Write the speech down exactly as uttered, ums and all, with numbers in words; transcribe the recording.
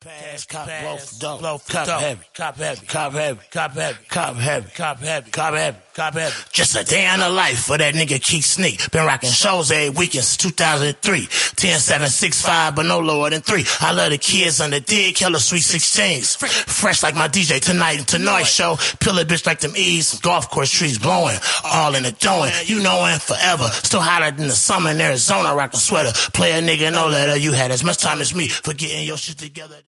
Pass, cop, blow for dope, blow for cop heavy, cop heavy, cop heavy, cop heavy, cop heavy, cop heavy, cop heavy, cop heavy. Just a day in the life for that nigga Keith Sneak. Been rocking shows every weekend since two thousand three. ten, seven, six, five, but no lower than three. I love the kids on the dig, killer sweet sixteens. Fresh like my D J tonight and tonight show. Pillar bitch like them E's, some golf course trees blowing. All in the doing, you knowin' forever. Still hotter than the summer in Arizona, rock a sweater. Play a nigga no letter, you had as much time as me for getting your shit together.